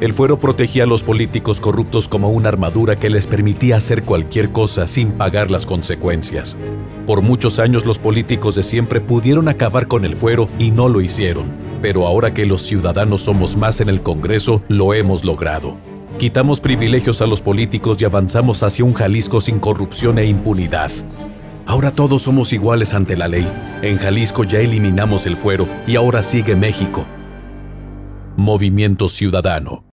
El fuero protegía a los políticos corruptos como una armadura que les permitía hacer cualquier cosa sin pagar las consecuencias. Por muchos años los políticos de siempre pudieron acabar con el fuero y no lo hicieron, pero ahora que los ciudadanos somos más en el Congreso, lo hemos logrado. Quitamos privilegios a los políticos y avanzamos hacia un Jalisco sin corrupción e impunidad. Ahora todos somos iguales ante la ley. En Jalisco ya eliminamos el fuero y ahora sigue México. Movimiento Ciudadano.